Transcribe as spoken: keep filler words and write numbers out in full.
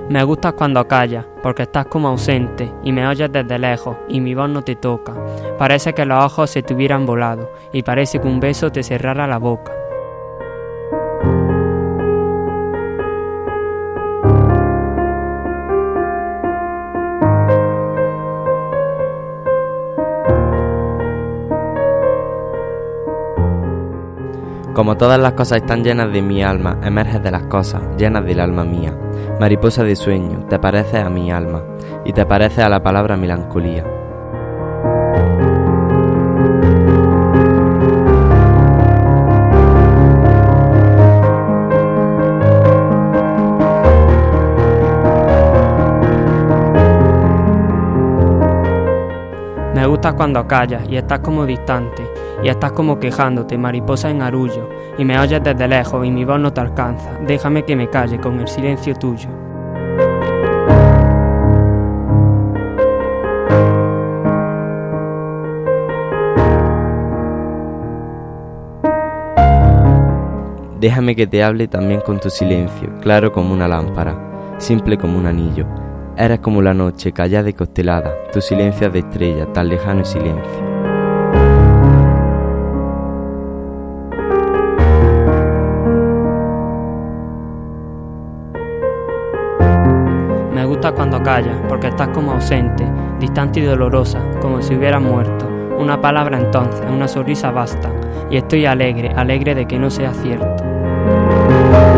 Me gustas cuando callas, porque estás como ausente y me oyes desde lejos y mi voz no te toca. Parece que los ojos se te hubieran volado y parece que un beso te cerrara la boca. Como todas las cosas están llenas de mi alma, emerges de las cosas, llenas del alma mía. Mariposa de sueño, te pareces a mi alma, y te pareces a la palabra melancolía. Me gustas cuando callas y estás como distante, y estás como quejándote, mariposa en arullo, y me oyes desde lejos y mi voz no te alcanza. Déjame que me calle con el silencio tuyo. Déjame que te hable también con tu silencio, claro como una lámpara, simple como un anillo. Eres como la noche, callada y constelada, tu silencio es de estrella, tan lejano y silencio. Me gusta cuando callas, porque estás como ausente, distante y dolorosa, como si hubieras muerto. Una palabra entonces, una sonrisa basta, y estoy alegre, alegre de que no sea cierto.